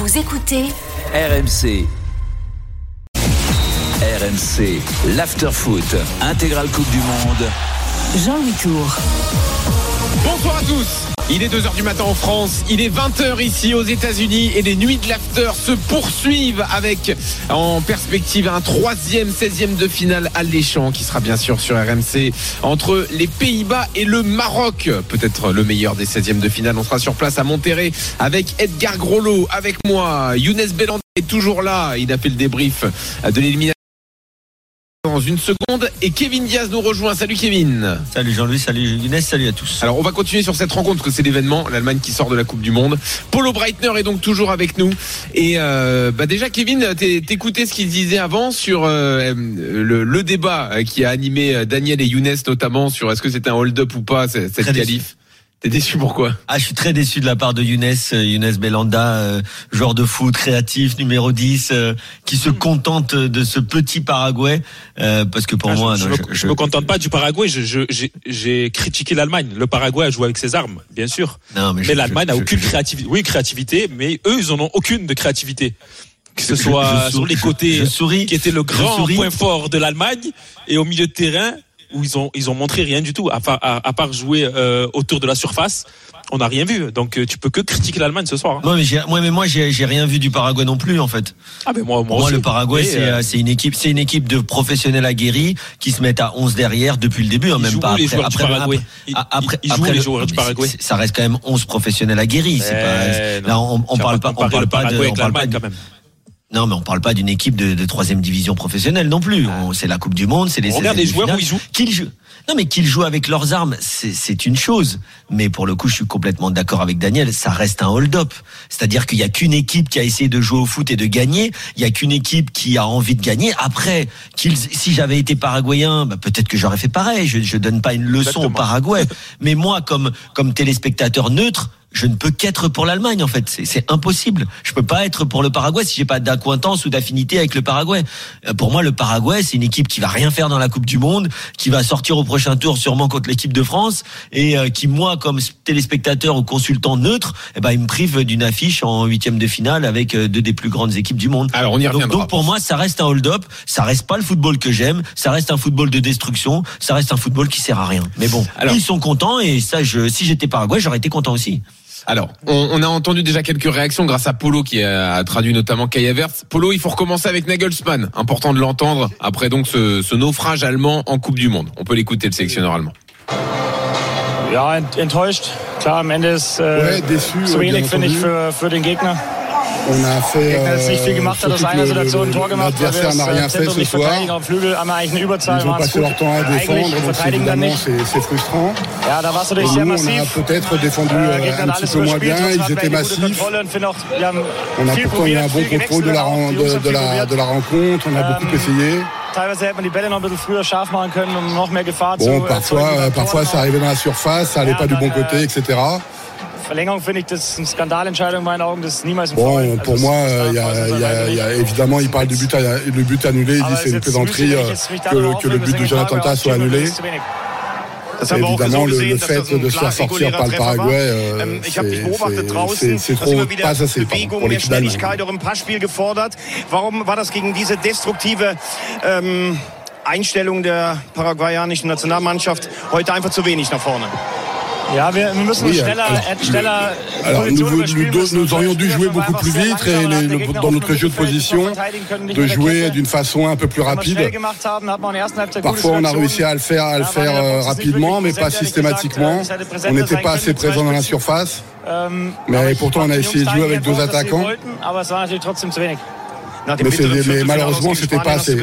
Vous écoutez RMC. RMC, l'after-foot, intégrale Coupe du Monde. Jean-Louis Tour. Bonsoir à tous. Il est 2h du matin en France, il est 20h ici aux États-Unis et les nuits de l'after se poursuivent avec en perspective un 3e 16e de finale alléchant qui sera bien sûr sur RMC entre les Pays-Bas et le Maroc. Peut-être le meilleur des 16e de finale. On sera sur place à Monterrey avec Edgar Groslo, avec moi. Younes Belhanda est toujours là, il a fait le débrief de l'élimination dans une seconde et Kevin Diaz nous rejoint. Salut Kevin. Salut Jean-Louis, salut Younes, salut à tous. Alors on va continuer sur cette rencontre parce que c'est l'événement, l'Allemagne qui sort de la Coupe du Monde. Polo Breitner est donc toujours avec nous et déjà Kevin, t'écoutais ce qu'il disait avant sur le débat qui a animé Daniel et Younes notamment sur est-ce que c'était un hold-up ou pas cette qualif. T'es déçu pourquoi ? Je suis très déçu de la part de Younes Belhanda, joueur de foot créatif, numéro 10, qui se contente de ce petit Paraguay, parce que pour moi... Je me contente pas du Paraguay, j'ai critiqué l'Allemagne. Le Paraguay a joué avec ses armes, bien sûr. Non, mais l'Allemagne n'a aucune créativité. Oui, créativité, mais eux, ils en ont aucune de créativité. Que ce soit sur les côtés, qui était le grand point fort de l'Allemagne, et au milieu de terrain, où ils ont montré rien du tout, à part jouer autour de la surface. On n'a rien vu, donc tu peux que critiquer l'Allemagne ce soir. Non, mais moi j'ai rien vu du Paraguay non plus en fait. Ah mais moi le Paraguay c'est une équipe de professionnels aguerris qui se mettent à 11 derrière depuis le début, même pas après les joueurs du Paraguay. Ça reste quand même 11 professionnels aguerris, là on parle pas quand même. Non, mais on parle pas d'une équipe de 3e division professionnelle non plus. C'est la Coupe du Monde, c'est les 16e. Regarde les joueurs où ils jouent. Non, mais qu'ils jouent avec leurs armes, c'est une chose. Mais pour le coup, je suis complètement d'accord avec Daniel. Ça reste un hold-up. C'est-à-dire qu'il y a qu'une équipe qui a essayé de jouer au foot et de gagner. Il y a qu'une équipe qui a envie de gagner. Après, si j'avais été paraguayen, peut-être que j'aurais fait pareil. Je donne pas une leçon au Paraguay. Mais moi, comme téléspectateur neutre, je ne peux qu'être pour l'Allemagne en fait, c'est impossible. Je peux pas être pour le Paraguay si j'ai pas d'acquaintance ou d'affinité avec le Paraguay. Pour moi, le Paraguay, c'est une équipe qui va rien faire dans la Coupe du Monde, qui va sortir au prochain tour sûrement contre l'équipe de France et qui moi comme téléspectateur ou consultant neutre, il me prive d'une affiche en 8e de finale avec deux des plus grandes équipes du monde. Alors on y reviendra. Donc pour moi, ça reste un hold-up, ça reste pas le football que j'aime, ça reste un football de destruction, ça reste un football qui sert à rien. Mais bon, ils sont contents et ça si j'étais Paraguay, j'aurais été content aussi. Alors, on a entendu déjà quelques réactions grâce à Polo qui a traduit notamment Kai Havertz. Polo, il faut recommencer avec Nagelsmann. Important de l'entendre après donc ce naufrage allemand en Coupe du Monde. On peut l'écouter, le sélectionneur allemand. Ja, enttäuscht. Klar, am Ende ist zu wenig, finde ich, für den Gegner. On a fait l'adversaire n'a rien fait ce soir. Ils ont passé leur temps à défendre, donc évidemment c'est frustrant. Nous, on a peut-être défendu un petit peu moins bien, ils étaient massifs. On a pourtant eu un bon contrôle de la rencontre, on a beaucoup essayé. Bon, parfois ça arrivait dans la surface, ça allait pas du bon côté, etc. Bon, pour moi, il y a évidemment, il parle du but annulé. Il dit c'est une plaisanterie que le but de Jonathan Tah soit annulé. Évidemment, le fait de se faire sortir par le Paraguay, c'est trop pas assez pour l'équipe d'Allemagne. Warum war das gegen diese destruktive Einstellung der paraguayanischen Nationalmannschaft heute einfach zu wenig nach vorne? Nous aurions dû jouer beaucoup plus vite et dans notre jeu de position, de jouer d'une façon un peu plus rapide. Parfois, on a réussi à le faire rapidement, mais pas systématiquement. On n'était pas assez présent dans la surface. Mais pourtant, on a essayé de jouer avec deux attaquants. Mais malheureusement, c'était pas assez.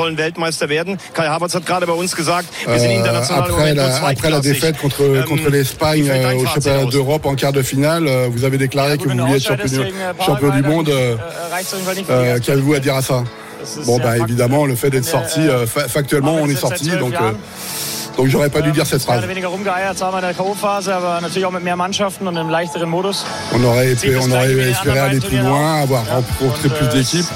Après la défaite contre l'Espagne au championnat d'Europe en quart de finale, vous avez déclaré que vous vouliez être champion du monde. Qu'avez-vous à dire à ça ? Bon, évidemment, le fait d'être sorti, factuellement, on est sorti, donc j'aurais pas dû dire cette phrase. On aurait espéré aller plus loin, avoir rencontré plus d'équipes.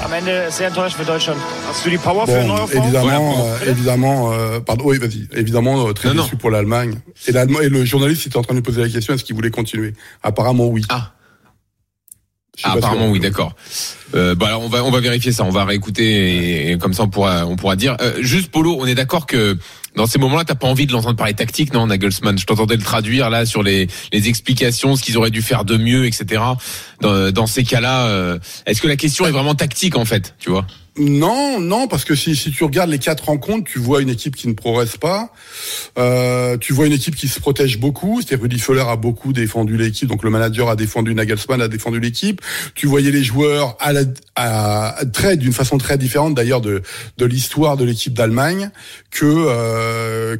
Bon, évidemment, très déçu pour l'Allemagne. Et le journaliste était en train de lui poser la question, est-ce qu'il voulait continuer ? Apparemment, oui. Apparemment oui, d'accord. Alors on va vérifier ça, on va réécouter et comme ça on pourra dire. Juste Polo, on est d'accord que dans ces moments-là, t'as pas envie de l'entendre parler tactique, non, Nagelsmann? Je t'entendais le traduire là sur les explications, ce qu'ils auraient dû faire de mieux, etc. Dans ces cas-là, est-ce que la question est vraiment tactique en fait, tu vois? Non, parce que si tu regardes les 4 rencontres, tu vois une équipe qui ne progresse pas. Tu vois une équipe qui se protège beaucoup. C'est-à-dire Rudi Völler a beaucoup défendu l'équipe, donc le manager a défendu, Nagelsmann a défendu l'équipe. Tu voyais les joueurs d'une façon très différente d'ailleurs de l'histoire de l'équipe d'Allemagne que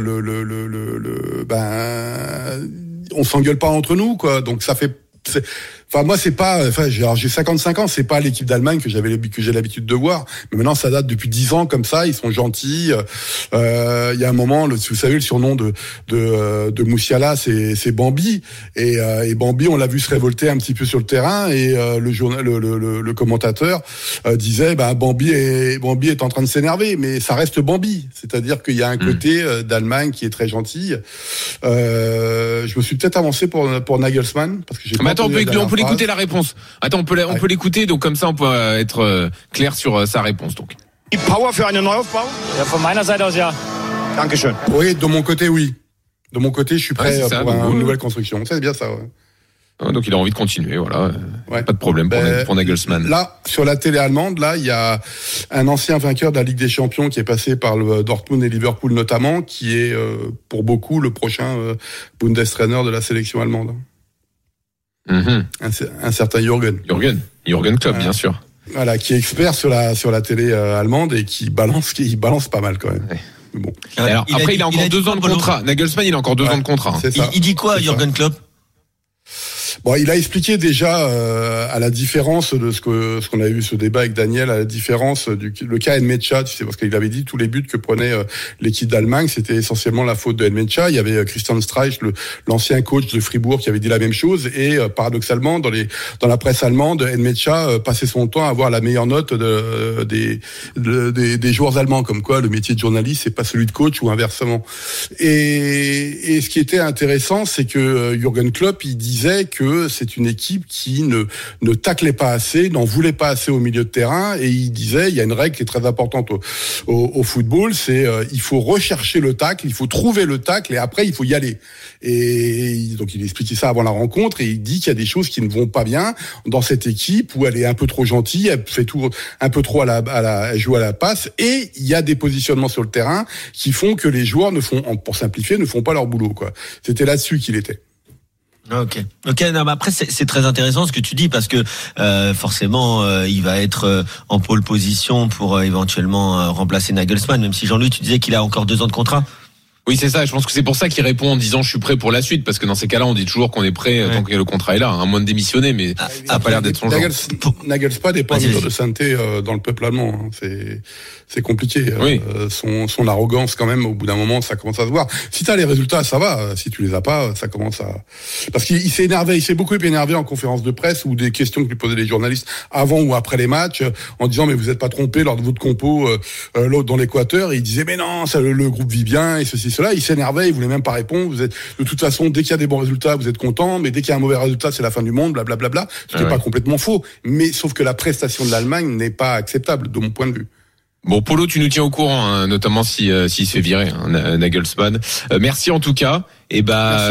on s'engueule pas entre nous, quoi. Donc ça fait. Moi c'est pas, j'ai 55 ans, c'est pas l'équipe d'Allemagne que j'ai l'habitude de voir, mais maintenant ça date depuis 10 ans comme ça, ils sont gentils. Il y a un moment, vous savez, le surnom de Musiala, c'est Bambi, et Bambi, on l'a vu se révolter un petit peu sur le terrain, et le commentateur disait Bambi est en train de s'énerver, mais ça reste Bambi, c'est-à-dire qu'il y a un côté d'Allemagne qui est très gentil. Je me suis peut-être avancé pour Nagelsmann parce que j'ai. Mais attends, on peut l'écouter la réponse. Attends, on peut l'écouter, donc comme ça on peut être clair sur sa réponse. Donc. Power für einen Neuaufbau? Ja, von meiner Seite aus, ja. Dankeschön. Oui, de mon côté, oui. De mon côté, je suis prêt pour une nouvelle construction. C'est bien ça, ouais. Donc il a envie de continuer, voilà. Pas de problème pour Nagelsmann. Là, sur la télé allemande, il y a un ancien vainqueur de la Ligue des Champions qui est passé par le Dortmund et Liverpool notamment, qui est pour beaucoup le prochain Bundestrainer de la sélection allemande. Un certain Jürgen Klopp, bien sûr. Voilà, qui est expert sur la télé allemande et qui balance pas mal quand même. Ouais. Bon. Alors après, il a encore 2 ans de contrat. Nagelsmann, il a encore 2 ans de contrat. Il dit quoi, Jürgen Klopp? Bon, il a expliqué déjà à la différence de ce qu'on avait vu ce débat avec Daniel, à la différence le cas Nmecha, tu sais, parce qu'il avait dit tous les buts que prenait l'équipe d'Allemagne, c'était essentiellement la faute de Nmecha. Il y avait Christian Streich, l'ancien coach de Fribourg, qui avait dit la même chose, et paradoxalement dans la presse allemande, Nmecha passait son temps à avoir la meilleure note des joueurs allemands, comme quoi le métier de journaliste c'est pas celui de coach ou inversement. Et ce qui était intéressant, c'est que Jürgen Klopp, il disait que c'est une équipe qui ne taclait pas assez, n'en voulait pas assez au milieu de terrain, et il disait, il y a une règle qui est très importante au football, c'est il faut rechercher le tacle, il faut trouver le tacle, et après il faut y aller. Et donc il expliquait ça avant la rencontre, et il dit qu'il y a des choses qui ne vont pas bien dans cette équipe, où elle est un peu trop gentille, elle fait tout un peu trop elle joue à la passe, et il y a des positionnements sur le terrain qui font que les joueurs pour simplifier, ne font pas leur boulot, quoi. C'était là-dessus qu'il était. Ok. Non, mais après c'est très intéressant ce que tu dis, parce que forcément il va être en pole position pour éventuellement remplacer Nagelsmann, même si Jean-Louis, tu disais qu'il a encore 2 ans de contrat. Oui, c'est ça. Je pense que c'est pour ça qu'il répond en disant je suis prêt pour la suite, parce que dans ces cas-là, on dit toujours qu'on est prêt tant que le contrat est là, à moins de démissionner, mais ça n'a pas l'air d'être son genre. Nagelsmann n'est pas une de sainteté dans le peuple allemand. C'est compliqué. Oui. Son arrogance, quand même, au bout d'un moment, ça commence à se voir. Si t'as les résultats, ça va. Si tu les as pas, ça commence à. Parce qu'il s'est énervé, il s'est beaucoup énervé en conférence de presse, ou des questions que lui posaient les journalistes avant ou après les matchs, en disant mais vous êtes pas trompé lors de votre compo l'autre dans l'Équateur. Et il disait mais non, ça le groupe vit bien et ceci cela. Il s'énervait, il voulait même pas répondre. De toute façon, dès qu'il y a des bons résultats, vous êtes content, mais dès qu'il y a un mauvais résultat, c'est la fin du monde, blablabla. C'était pas complètement faux, mais sauf que la prestation de l'Allemagne n'est pas acceptable de mon point de vue. Bon, Polo, tu nous tiens au courant, hein, notamment s'il se fait virer, hein, Nagelsmann. Merci en tout cas. Et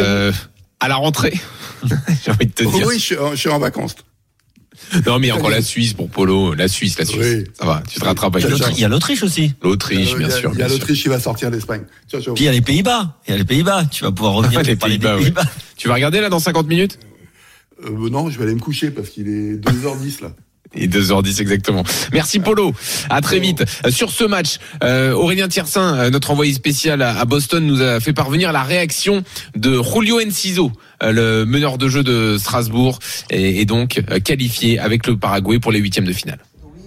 à la rentrée. J'ai envie de te dire. Oui, je suis en vacances. Non, mais encore la Suisse pour Polo. La Suisse. Oui. Ça va, tu te rattrapes avec il y a l'Autriche aussi. L'Autriche, bien sûr. Il y a l'Autriche qui va sortir d'Espagne. Puis il y a les Pays-Bas. Tu vas pouvoir revenir les Pays-Bas. Tu vas regarder là dans 50 minutes? Non, je vais aller me coucher parce qu'il est 2h10 là. Et 2h10 exactement. Merci Polo. À très vite. Sur ce match, Aurélien Thiersin, notre envoyé spécial à Boston, nous a fait parvenir la réaction de Julio Enciso, le meneur de jeu de Strasbourg, et donc qualifié avec le Paraguay pour les 8e de finale.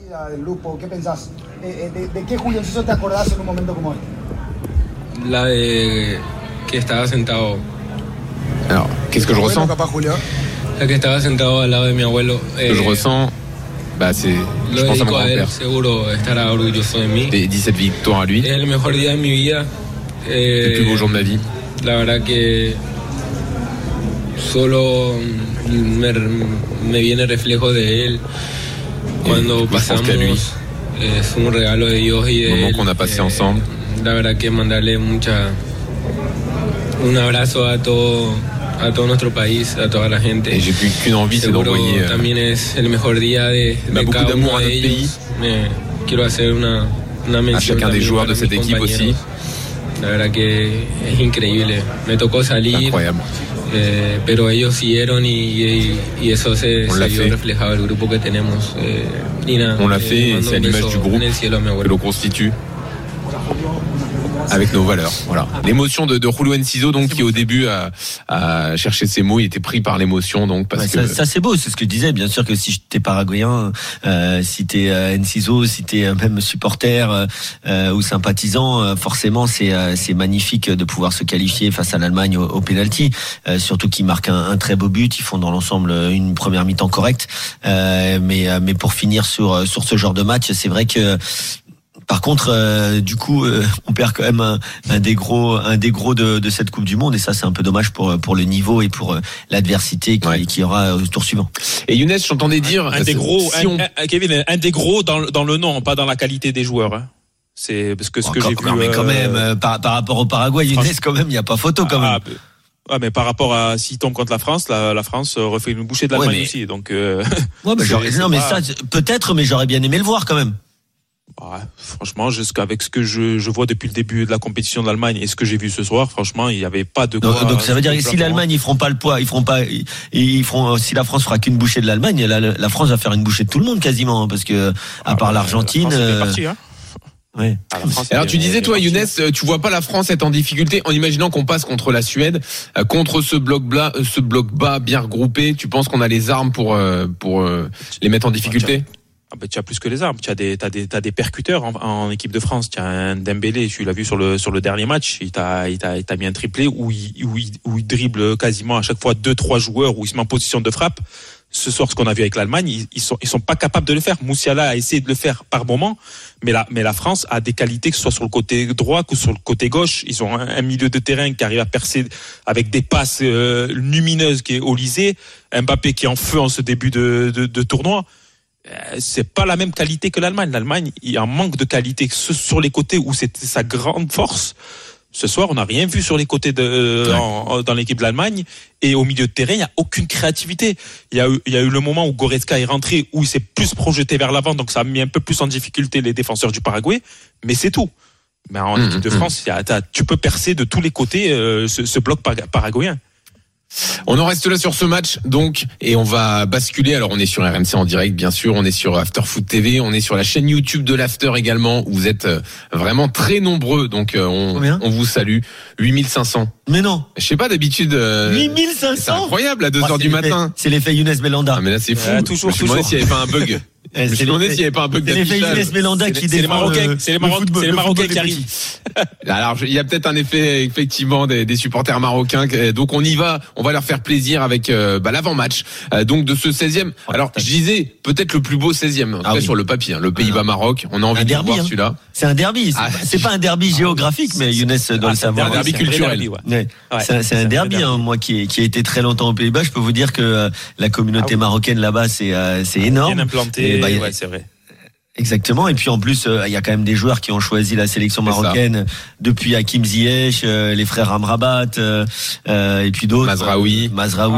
Alors, qu'est-ce que je ressens? Ce que je ressens, c'est, je pense à mon grand-père. 17 victoires à lui. C'est le plus beau jour de ma vie. solo me viene reflejo de él cuando pasamos. Es un regalo de Dios y de moment qu'on a passé ensemble. La verdad que mandarle un abrazo a todo nuestro país, a toda la gente. Et j'ai plus qu'une envie, c'est d'envoyer también es el mejor día de cada uno de ellos. Quiero hacer una mención à chacun des joueurs de cette équipe aussi. La verdad que es increíble. Me tocó salir. Incroyable. Pero ellos siguieron y eso se vio reflejado el grupo que tenemos. On l'a fait, c'est à l'image du groupe que l'on constitue avec nos valeurs. Voilà. L'émotion de Julio Enciso, donc, qui au début a cherché ses mots, il était pris par l'émotion, donc, parce que. Ça c'est beau, c'est ce que je disais. Bien sûr que si t'es paraguayen, si t'es Enciso, si t'es même supporter ou sympathisant, forcément c'est magnifique de pouvoir se qualifier face à l'Allemagne au penalty. Surtout qu'ils marquent un très beau but. Ils font dans l'ensemble une première mi-temps correcte. Mais pour finir sur ce genre de match, c'est vrai que. Par contre, du coup, on perd quand même un des gros de cette Coupe du Monde, et ça c'est un peu dommage pour le niveau et pour l'adversité qui y aura au tour suivant. Et Younes, j'entendais dire un des gros, Kevin, un des gros dans le nom, pas dans la qualité des joueurs. Hein. C'est parce que ce que j'ai vu. Mais quand même, par rapport au Paraguay, Younes, quand même, il y a pas photo quand même. Mais par rapport à s'il tombe contre la France refait une bouchée de l'Allemagne aussi. Donc. Ça peut-être, mais j'aurais bien aimé le voir quand même. Franchement, avec ce que je vois depuis le début de la compétition de l'Allemagne et ce que j'ai vu ce soir, franchement, il n'y avait pas de quoi. Donc ça veut dire que si l'Allemagne ils feront pas le poids, si la France fera qu'une bouchée de l'Allemagne, la France va faire une bouchée de tout le monde quasiment, parce que à part l'Argentine. Ouais. Alors tu disais toi Younes, tu vois pas la France être en difficulté en imaginant qu'on passe contre la Suède, contre ce bloc bas bien regroupé. Tu penses qu'on a les armes pour les mettre en difficulté? Tu as plus que les armes. T'as des percuteurs en équipe de France. Tu as un Dembélé, tu l'as vu sur le dernier match. Il t'a mis un triplé où il dribble quasiment à chaque fois 2-3 joueurs, où il se met en position de frappe. Ce soir, ce qu'on a vu avec l'Allemagne, ils sont pas capables de le faire. Moussiala a essayé de le faire par moment, mais la France a des qualités, que ce soit sur le côté droit que sur le côté gauche. Ils ont un milieu de terrain qui arrive à percer avec des passes lumineuses, qui est Olysée, Mbappé qui est en feu en ce début de tournoi. C'est pas la même qualité que l'Allemagne. L'Allemagne, il y a un manque de qualité sur les côtés où c'était sa grande force. Ce soir, on n'a rien vu sur les côtés dans l'équipe de l'Allemagne, et au milieu de terrain, il n'y a aucune créativité. Il y a eu le moment où Goretzka est rentré, où il s'est plus projeté vers l'avant, donc ça a mis un peu plus en difficulté les défenseurs du Paraguay, mais c'est tout. Mais en équipe de France, tu peux percer de tous les côtés ce bloc paraguayen. On en reste là sur ce match, donc, et on va basculer. Alors, on est sur RMC en direct, bien sûr. On est sur After Foot TV. On est sur la chaîne YouTube de l'After également, où vous êtes vraiment très nombreux. Donc, on vous salue. 8500. Mais non. Je sais pas, d'habitude. 8500. C'est incroyable, à 2h du matin. C'est l'effet Younes Belanda. Ah, mais là, c'est fou. Toujours. Je me demandais s'il n'y avait pas un bug. Je me demandais s'il n'y avait pas un bug d'affichage. C'est l'effet Younes Belanda qui défend. C'est les Marocains qui arrivent. Alors, il y a peut-être un effet, effectivement, des supporters marocains. Donc, on y va. On va leur faire plaisir avec l'avant-match. Donc, de ce 16e. Alors, je disais, peut-être le plus beau 16e. En tout cas, sur le papier. Hein, le Pays-Bas-Maroc. On a envie de voir celui-là. C'est un derby. C'est pas un derby géographique, mais Younes doit le savoir. C'est un derby culturel. C'est un derby, moi, qui a été très longtemps aux Pays-Bas. Je peux vous dire que la communauté marocaine là-bas, c'est énorme. Bien implanté. C'est vrai. Exactement. Et puis en plus, il y a quand même des joueurs qui ont choisi la sélection marocaine depuis Hakim Ziyech, les frères Amrabat, et puis d'autres. Mazraoui,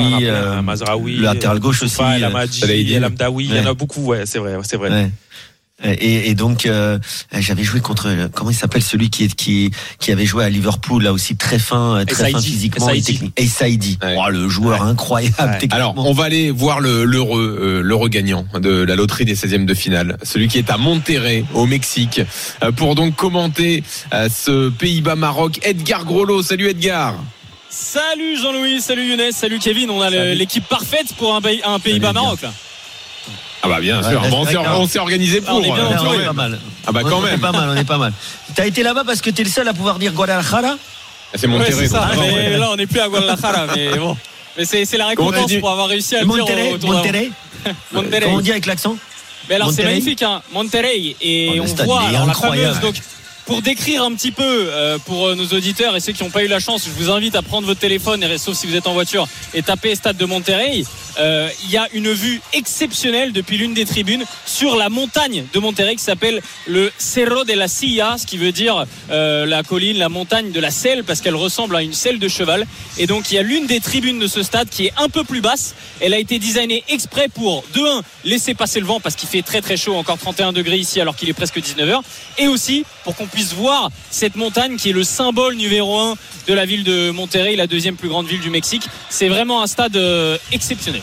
le latéral gauche aussi. El Amdaoui, il y en a beaucoup. Ouais, c'est vrai. Ouais. Et donc j'avais joué contre, comment il s'appelle, celui qui avait joué à Liverpool, là aussi très fin physiquement et technique. Et Saïdi, le joueur incroyable techniquement. Alors on va aller voir l'heureux gagnant de la loterie des 16e de finale, celui qui est à Monterrey au Mexique, pour donc commenter ce Pays-Bas-Maroc. Edgar Grolot, salut Edgar. Salut Jean-Louis, salut Younes, salut Kevin. On a l'équipe parfaite pour un Pays-Bas-Maroc là. Ah bah bien sûr, on s'est organisé pour. On est pas mal. Ah bah quand même. On est pas mal. T'as été là-bas parce que t'es le seul à pouvoir dire Guadalajara. C'est Monterrey. Ouais, c'est ça, mais là on n'est plus à Guadalajara, mais bon. Mais c'est la récompense pour avoir réussi à le dire autour Monterrey. Comment on dit avec l'accent? Mais alors c'est magnifique, hein, Monterrey, et on voit la fameuse pour décrire un petit peu pour nos auditeurs et ceux qui n'ont pas eu la chance, je vous invite à prendre votre téléphone, sauf si vous êtes en voiture, et taper Stade de Monterrey. Il y a une vue exceptionnelle depuis l'une des tribunes sur la montagne de Monterrey qui s'appelle le Cerro de la Silla, ce qui veut dire la colline, la montagne de la selle, parce qu'elle ressemble à une selle de cheval. Et donc il y a l'une des tribunes de ce stade qui est un peu plus basse. Elle a été designée exprès pour, de 1, laisser passer le vent parce qu'il fait très très chaud, encore 31 degrés ici alors qu'il est presque 19h, et aussi pour qu'on puisse voir cette montagne qui est le symbole numéro 1 de la ville de Monterrey, la deuxième plus grande ville du Mexique. C'est vraiment un stade exceptionnel.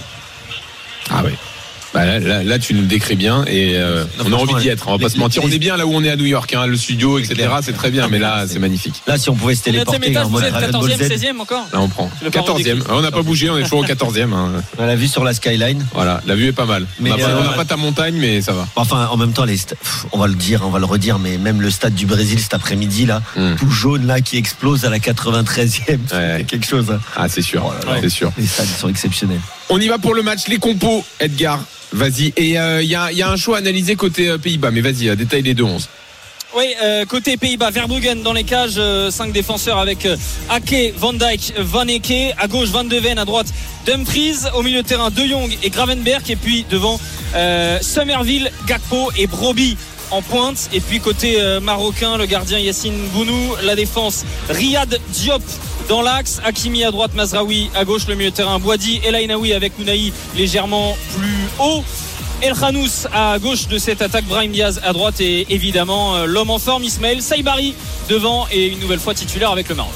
Ah oui. Bah là, tu nous le décris bien et on a envie d'y être, on va pas se mentir. On est bien là où on est à New York, hein, le studio, etc. C'est très bien, mais là, c'est magnifique. Là, si on pouvait se téléporter en mode Dragon Ball Z. 14e encore. Là, on prend 14e. On n'a pas bougé, on est toujours au 14e. Hein. On a la vue sur la skyline. Voilà, la vue est pas mal. Mais on n'a pas ta montagne, mais ça va. Enfin, en même temps, on va le dire, on va le redire, mais même le stade du Brésil cet après-midi là, tout jaune là qui explose à la 93e, c'est quelque chose. Hein. Ah, c'est sûr, c'est sûr. Les stades sont exceptionnels. On y va pour le match, les compos, Edgar. Vas-y, et il y a un choix analysé côté Pays-Bas, mais vas-y, détaille les deux 11. Oui, côté Pays-Bas, Verbruggen dans les cages, 5 défenseurs avec Ake, Van Dijk, Van Eke, à gauche Van de Ven, à droite Dumfries, au milieu de terrain De Jong et Gravenberch, et puis devant Somerville, Gakpo et Brobbey en pointe. Et puis côté marocain, le gardien Yassine Bounou, la défense Riyad Diop dans l'axe, Hakimi à droite, Mazraoui à gauche, le milieu de terrain Boadi, El Ainaoui avec Ounahi légèrement plus haut, El Khanous à gauche de cette attaque, Brahim Diaz à droite, et évidemment l'homme en forme Ismaël Saibari devant, et une nouvelle fois titulaire avec le Maroc.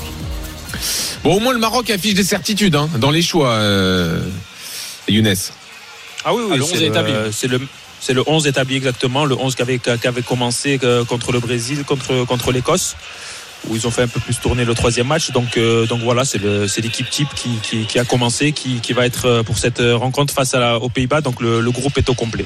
Bon, au moins le Maroc affiche des certitudes dans les choix, Younes. Ah oui, le 11 est établi. C'est le 11 établi exactement, le 11 qui avait commencé contre le Brésil, contre l'Écosse, où ils ont fait un peu plus tourner le troisième match. Donc voilà, c'est l'équipe type qui a commencé, qui va être pour cette rencontre face aux Pays-Bas. Donc le groupe est au complet.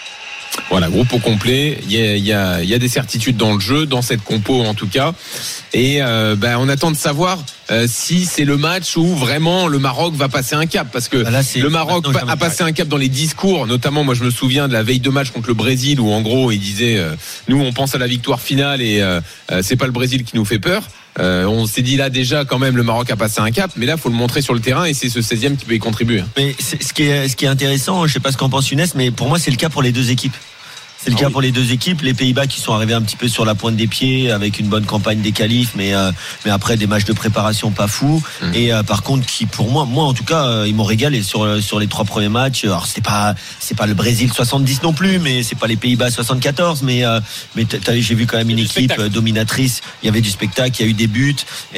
Voilà, groupe au complet. Il y a des certitudes dans le jeu, dans cette compo en tout cas. Et on attend de savoir si c'est le match où vraiment le Maroc va passer un cap, parce que le Maroc a passé un cap dans les discours. Notamment, moi je me souviens de la veille de match contre le Brésil où en gros il disait nous on pense à la victoire finale et c'est pas le Brésil qui nous fait peur. On s'est dit là déjà quand même le Maroc a passé un cap, mais là faut le montrer sur le terrain et c'est ce 16e qui peut y contribuer. Mais ce qui est intéressant, je sais pas ce qu'en pense Younes, mais pour moi c'est le cas pour les deux équipes. C'est le cas pour les deux équipes. Les Pays-Bas qui sont arrivés un petit peu sur la pointe des pieds avec une bonne campagne des qualifs, mais après des matchs de préparation pas fous. Et par contre, qui pour moi en tout cas, ils m'ont régalé sur les 3 premiers matchs. Alors c'est pas le Brésil 70 non plus, mais c'est pas les Pays-Bas 74. Mais j'ai vu quand même une équipe dominatrice. Il y avait du spectacle, il y a eu des buts.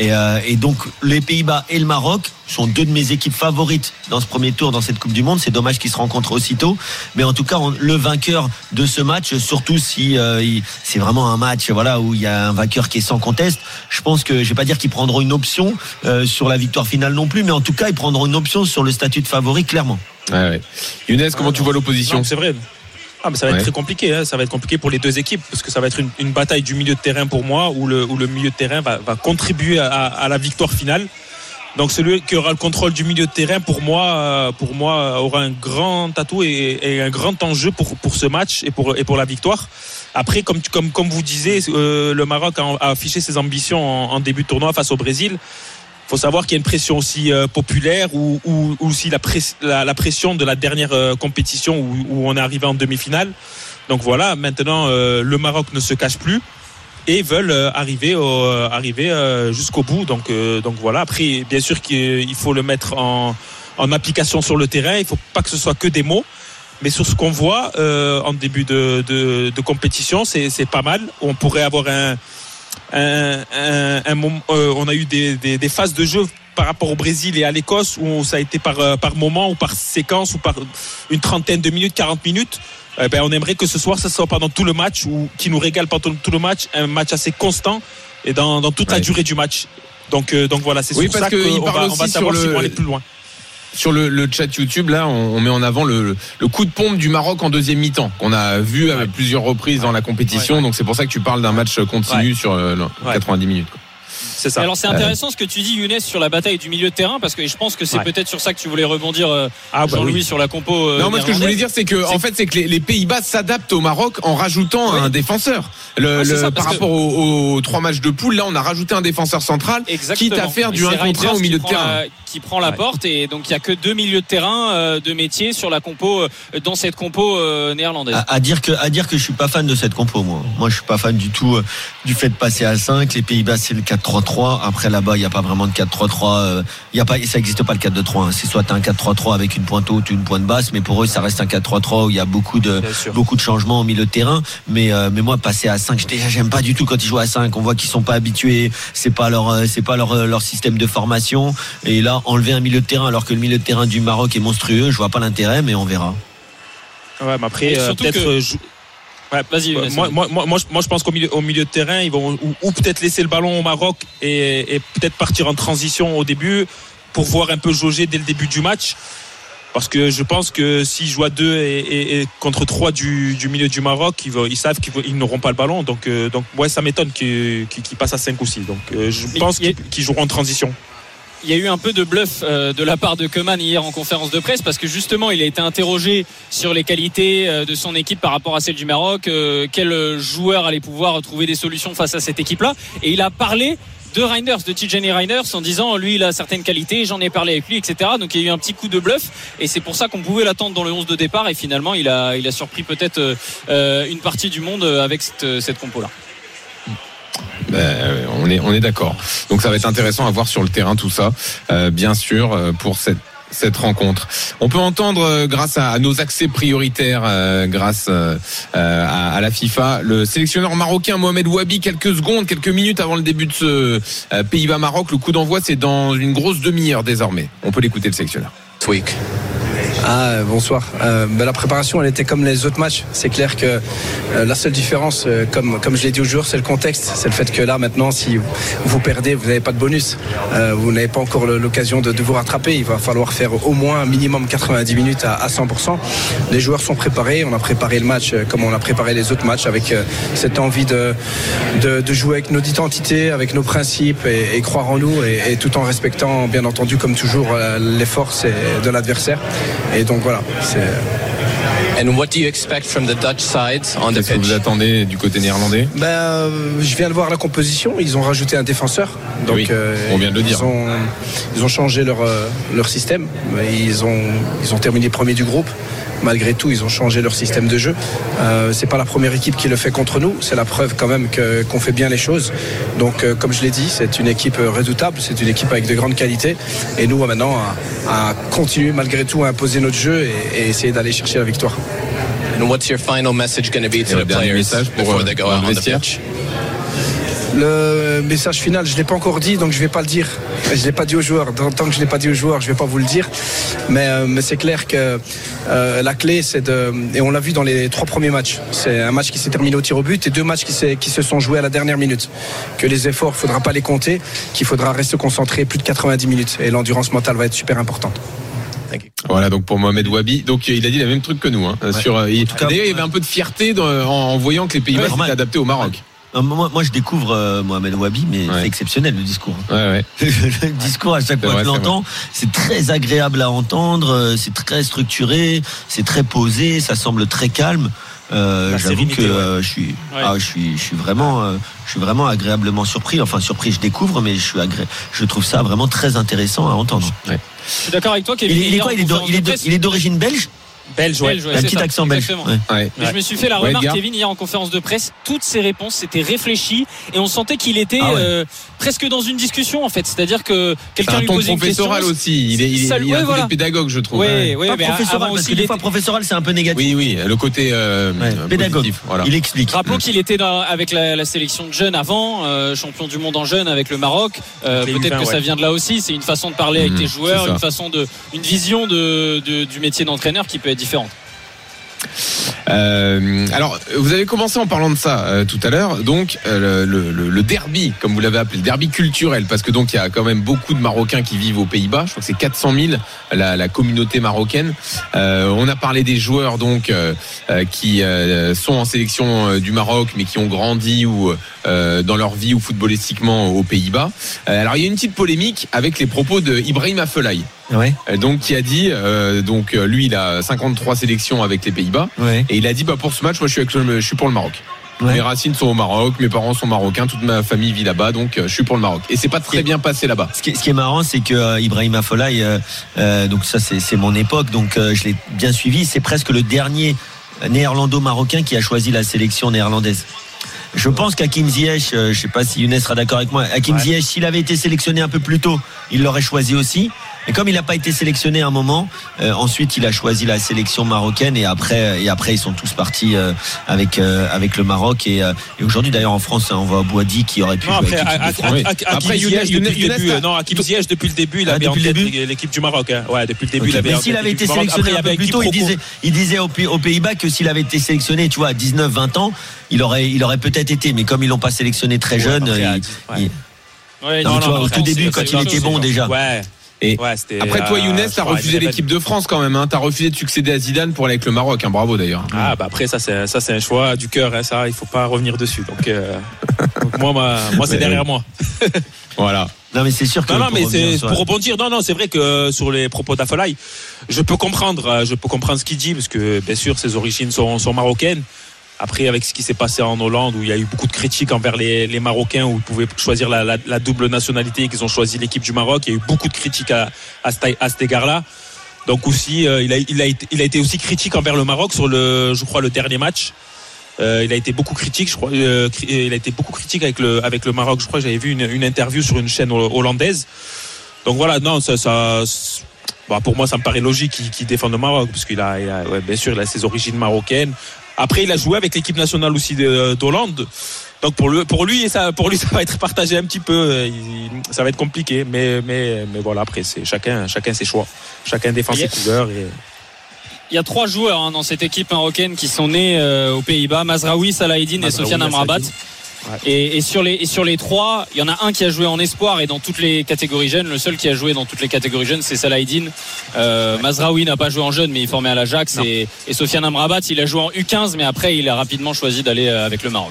Et donc les Pays-Bas et le Maroc sont 2 de mes équipes favorites dans ce premier tour dans cette Coupe du Monde. C'est dommage qu'ils se rencontrent aussitôt, mais en tout cas le vainqueur de ce match, surtout si c'est vraiment un match où il y a un vainqueur qui est sans conteste, je pense que je vais pas dire qu'ils prendront une option sur la victoire finale non plus, mais en tout cas ils prendront une option sur le statut de favori clairement. Ouais. Younes, comment tu vois l'opposition? Non, c'est vrai. Mais ça va être très compliqué, hein. Ça va être compliqué pour les deux équipes, parce que ça va être une bataille du milieu de terrain pour moi, où le milieu de terrain va contribuer à la victoire finale. Donc celui qui aura le contrôle du milieu de terrain, pour moi aura un grand atout et un grand enjeu pour ce match et pour la victoire. Après, comme vous disiez, le Maroc a affiché ses ambitions en début de tournoi face au Brésil. Faut savoir qu'il y a une pression aussi populaire, ou aussi la pression de la dernière compétition où on est arrivé en demi-finale. Donc voilà, maintenant le Maroc ne se cache plus et veulent arriver jusqu'au bout. Donc voilà. Après, bien sûr qu'il faut le mettre en application sur le terrain. Il faut pas que ce soit que des mots, mais sur ce qu'on voit en début de compétition, c'est pas mal. On pourrait avoir un moment. On a eu des phases de jeu par rapport au Brésil et à l'Écosse où ça a été par moment ou par séquence ou par une trentaine de minutes, 40 minutes. On aimerait que ce soir ça soit pendant tout le match, ou qui nous régale pendant tout le match, un match assez constant et dans toute la durée du match. Donc voilà, c'est sur ça qu'on va savoir si on va aller plus loin. Sur le chat YouTube, là, on met en avant le coup de pompe du Maroc en deuxième mi-temps, qu'on a vu à plusieurs reprises dans la compétition. Donc c'est pour ça que tu parles d'un match continu sur 90 minutes. C'est ça. Et alors c'est intéressant ce que tu dis, Younes, sur la bataille du milieu de terrain, parce que je pense que c'est peut-être sur ça que tu voulais rebondir, Jean-Louis, sur la compo. Non, moi ce que je voulais dire, c'est que en fait, c'est que les Pays-Bas s'adaptent au Maroc en rajoutant un défenseur. Par rapport aux 3 matchs de poule, là, on a rajouté un défenseur central, quitte à faire du 1 contre 1 au milieu de terrain. Qui prend la porte, et donc il y a que 2 milieux de terrain de métier sur la compo, dans cette compo néerlandaise. À dire que je suis pas fan de cette compo, moi je suis pas fan du tout du fait de passer à 5. Les Pays-Bas c'est le 4-3-3. Après là-bas il y a pas vraiment de 4-3-3, ça existe pas le 4-2-3, hein. C'est soit un 4-3-3 avec une pointe haute, une pointe basse, mais pour eux ça reste un 4-3-3 où il y a beaucoup de changements au milieu de terrain, mais moi passer à 5, déjà j'aime pas du tout quand ils jouent à 5. On voit qu'ils sont pas habitués, c'est pas leur système de formation, et là enlever un milieu de terrain alors que le milieu de terrain du Maroc est monstrueux, je vois pas l'intérêt, mais on verra. Ouais, mais après peut-être vas-y. Moi je pense qu'au milieu de terrain ils vont ou peut-être laisser le ballon au Maroc et peut-être partir en transition au début pour voir un peu jauger dès le début du match, parce que je pense que s'ils jouent à 2 et contre 3 du milieu du Maroc, ils savent qu'ils n'auront pas le ballon, donc ça m'étonne qu'ils passent à 5 aussi, donc je pense qu'ils joueront en transition. Il y a eu un peu de bluff de la part de Koeman hier en conférence de presse, parce que justement il a été interrogé sur les qualités de son équipe par rapport à celle du Maroc, quel joueur allait pouvoir trouver des solutions face à cette équipe-là, et il a parlé de Reinders, de Tijani Reinders, en disant lui il a certaines qualités, j'en ai parlé avec lui, etc. Donc il y a eu un petit coup de bluff, et c'est pour ça qu'on pouvait l'attendre dans le 11 de départ, et finalement il a surpris peut-être une partie du monde avec cette compo-là. On est d'accord. Donc ça va être intéressant à voir sur le terrain tout ça, bien sûr, pour cette rencontre. On peut entendre, grâce à nos accès prioritaires, grâce à la FIFA, le sélectionneur marocain Mohamed Wabi, quelques minutes avant le début de ce Pays-Bas-Maroc. Le coup d'envoi, c'est dans une grosse demi-heure désormais. On peut l'écouter, le sélectionneur. Bonsoir. La préparation, elle était comme les autres matchs. C'est clair que la seule différence, comme je l'ai dit aux joueurs, c'est le contexte. C'est le fait que là, maintenant, si vous perdez, vous n'avez pas de bonus. Vous n'avez pas encore l'occasion de vous rattraper. Il va falloir faire au moins un minimum 90 minutes à 100%. Les joueurs sont préparés. On a préparé le match comme on a préparé les autres matchs, avec cette envie de jouer avec notre identité, avec nos principes, et croire en nous, et tout en respectant, bien entendu, comme toujours, les forces de l'adversaire. Et donc voilà, And what do you expect from the Dutch side on the pitch? Qu'est-ce que vous attendez du côté néerlandais? Je viens de voir la composition. Ils ont rajouté un défenseur. Donc, oui, on vient de le dire. Ils ont changé leur système. Ils ont terminé premier du groupe. Malgré tout, ils ont changé leur système de jeu. C'est pas la première équipe qui le fait contre nous. C'est la preuve quand même qu'on fait bien les choses. Donc, comme je l'ai dit, c'est une équipe redoutable. C'est une équipe avec de grandes qualités. Et nous, maintenant, à continuer malgré tout à imposer notre jeu et essayer d'aller chercher la victoire. And what's your final message going to be to the players before they go out on the pitch? Le message final, je ne l'ai pas encore dit, donc je ne vais pas le dire. Je ne l'ai pas dit aux joueurs. Tant que je ne l'ai pas dit aux joueurs, je ne vais pas vous le dire. Mais c'est clair que la clé, c'est et on l'a vu dans les 3 premiers matchs. C'est un match qui s'est terminé au tir au but et 2 matchs qui se sont joués à la dernière minute. Que les efforts, il ne faudra pas les compter, qu'il faudra rester concentré plus de 90 minutes. Et l'endurance mentale va être super importante. Voilà, donc pour Mohamed Wabi, donc il a dit le même truc que nous. Hein, d'ailleurs, il y avait un peu de fierté en voyant que les Pays-Bas s'étaient adaptés au Maroc. Moi je découvre Mohamed Wabi, mais c'est exceptionnel le discours. Ouais. Le discours, à chaque fois que je l'entends, c'est très agréable à entendre, c'est très structuré, c'est très posé, ça semble très calme. J'avoue que je suis vraiment agréablement surpris. Enfin surpris, je découvre, mais je trouve ça vraiment très intéressant à entendre. Ouais. Je suis d'accord avec toi, Kevin. Il est d'origine belge. Belge, un petit accent belge. Mais je me suis fait la remarque, Kevin, hier en conférence de presse, toutes ses réponses c'était réfléchi, et on sentait qu'il était presque dans une discussion en fait. C'est-à-dire que quelqu'un lui posait une question. C'est un ton professoral aussi. Il est un côté pédagogue, je trouve. Oui, mais professoral, parce que des fois professoral c'est un peu négatif. Oui, le côté pédagogue. Voilà. Il explique. Rappelons qu'il était avec la sélection de jeunes avant, champion du monde en jeunes avec le Maroc. Peut-être que ça vient de là aussi. C'est une façon de parler avec tes joueurs, une vision du métier d'entraîneur qui peut être différente. Alors, vous avez commencé en parlant de ça tout à l'heure. Donc, le derby, comme vous l'avez appelé, le derby culturel, parce que donc il y a quand même beaucoup de Marocains qui vivent aux Pays-Bas. Je crois que c'est 400 000 la communauté marocaine. On a parlé des joueurs donc qui sont en sélection du Maroc, mais qui ont grandi ou dans leur vie ou footballistiquement aux Pays-Bas. Alors, il y a une petite polémique avec les propos de Ibrahim Afellay. Ouais. Donc qui a dit lui il a 53 sélections avec les Pays-Bas, ouais. Et il a dit pour ce match moi je suis pour le Maroc. Ouais. Mes racines sont au Maroc, mes parents sont marocains, toute ma famille vit là-bas, donc je suis pour le Maroc. Et c'est pas très bien passé là-bas. Ce qui est marrant, c'est que Ibrahim Afellay, donc ça c'est mon époque, donc je l'ai bien suivi. C'est presque le dernier néerlando-marocain qui a choisi la sélection néerlandaise. Je pense qu'Hakim Ziyech, je sais pas si Younes sera d'accord avec moi, Hakim Ziyech, s'il avait été sélectionné un peu plus tôt, il l'aurait choisi aussi. Et comme il n'a pas été sélectionné à un moment, ensuite il a choisi la sélection marocaine et après ils sont tous partis avec le Maroc et aujourd'hui d'ailleurs en France on voit Bouhaddi qui aurait pu jouer Hakim Ziyech depuis le début il avait en tête l'équipe du Maroc. Ouais, depuis le début il avait. Mais s'il avait été sélectionné un peu plus tôt, il disait aux Pays-Bas que s'il avait été sélectionné, tu vois, à 19-20 ans, il aurait peut-être été, mais comme ils l'ont pas sélectionné très jeune, au tout début quand il était bon déjà. Et après toi Younes t'as refusé l'équipe de France quand même, t'as refusé de succéder à Zidane pour aller avec le Maroc, bravo d'ailleurs. Après ça c'est un choix du cœur, ça il faut pas revenir dessus, donc moi c'est derrière moi. Voilà. Non mais c'est sûr que pour rebondir, c'est vrai que sur les propos d'Afellay, je peux comprendre ce qu'il dit parce que bien sûr ses origines sont marocaines. Après, avec ce qui s'est passé en Hollande, où il y a eu beaucoup de critiques envers les Marocains, où ils pouvaient choisir la double nationalité, qu'ils ont choisi l'équipe du Maroc, il y a eu beaucoup de critiques à cet égard-là. Donc aussi, il a été aussi critique envers le Maroc sur je crois, le dernier match. Il a été beaucoup critique, je crois. Il a été beaucoup critique avec le Maroc. Je crois que j'avais vu une interview sur une chaîne hollandaise. Donc voilà, non, pour moi, ça me paraît logique qu'il défende le Maroc, parce qu'il a bien sûr, il a ses origines marocaines. Après, il a joué avec l'équipe nationale aussi d'Hollande. Donc pour lui, ça va être partagé un petit peu. Ça va être compliqué, mais voilà. Après, c'est chacun ses choix. Chacun défend ses couleurs. Il y a 3 joueurs dans cette équipe marocaine qui sont nés aux Pays-Bas: Mazraoui, Salah Eddine et Sofiane Amrabat. Et sur les 3, il y en a un qui a joué en espoir et dans toutes les catégories jeunes. Le seul qui a joué dans toutes les catégories jeunes, c'est Salah Eddine. Mazraoui n'a pas joué en jeune, mais il est formé à l'Ajax. Et Sofiane Amrabat, il a joué en U15, mais après il a rapidement choisi d'aller avec le Maroc.